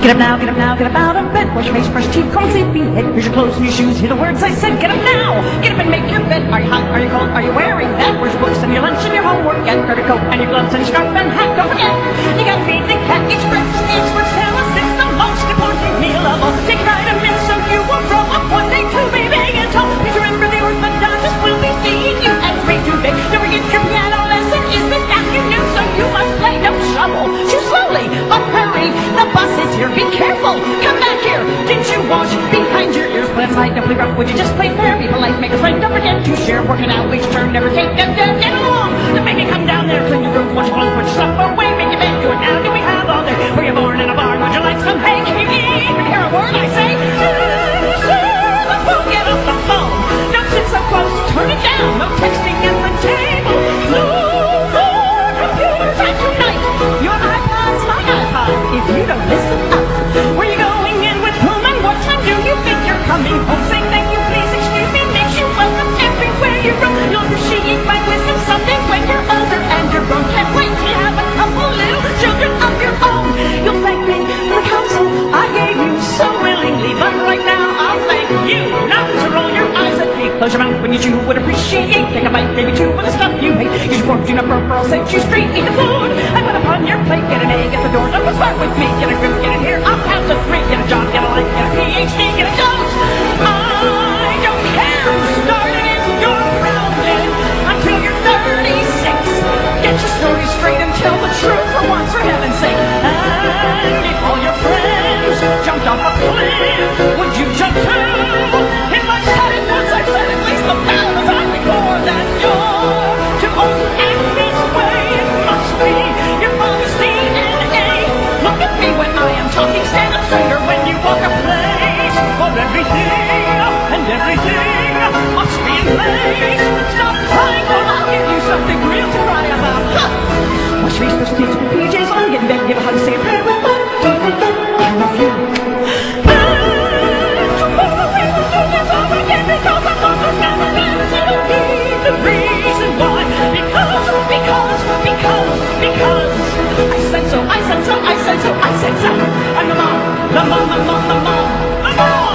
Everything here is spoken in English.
Get up now, get up out of bed. Wash your face, brush your teeth, comb, sleepy head. Here's your clothes and your shoes, hear the words I said. Get up now, get up and make your bed. Are you hot, are you cold, are you wearing that? Where's your books and your lunch and your homework? Get grab your coat and your gloves and your scarf and hat. Don't forget, you gotta feed the cat. Each breakfast is for Alice. It's the most important meal of all. Take vitamins so you won't grow up one day to be big and tall. Please remember the orthodontist will be seeing you at 3 today. Don't forget your piano lesson is this afternoon, so you must play. Don't shovel too slowly, but hurry. The bus is here. Be careful. Come back here. Didn't you wash behind your ears? Last night, don't play rough. Would you just play fair? Be polite, make a friend. Don't forget to share. Working out, each turn, never take them down. Get along. Then make me come down there, clean your room, wash your clothes, put your stuff away, make your bed, do it now. Do we have all day? Were you born in a barn? Would you like some hay? Can you even hear a word I say? The phone, get off the phone. Don't sit so close. Turn it down. No texting at the table. No more computer time tonight. Your iPod's my iPod. If you don't listen up, where you going in with whom and what time do you think you're coming home? Say thank you, please, excuse me, makes you welcome everywhere you roam. You'll appreciate my wisdom someday when you're older and you're grown. Can't wait to have a couple little children of your own. You'll thank me for the counsel I gave you so willingly, but right now I'll thank you not to roll your eyes at me. Close your mouth when you chew, would appreciate. Take a bite, maybe two, with the stuff you hate. Use your fork, do not burp, or I'll set you straight. Eat the food I put upon your plate. Get an A, get the door, don't start with me. Get a grip, get it here, I'll count to 3. Get a job, get a life, get a PhD, get a dose. I don't care who started it, you're grounded until you're 36. Get your story straight and tell the truth for once, for heaven's sake. And if all your friends jumped off a cliff, would you jump too? If I said it once, I said at least 1,000 times more than you're too old to act this way. It must be your father's DNA. Look at me when I am talking, stand up straighter when you walk a place. For everything and everything must be in place. Stop crying or I'll give you something real to cry about. Wash your face, brush your teeth, put PJs on, get in bed, give a hug, say a prayer with one. Don't forget, I love you. The reason why, because I said so, I said so, I said so, I said so. I'm the mom, the mom, the mom, the mom, the mom.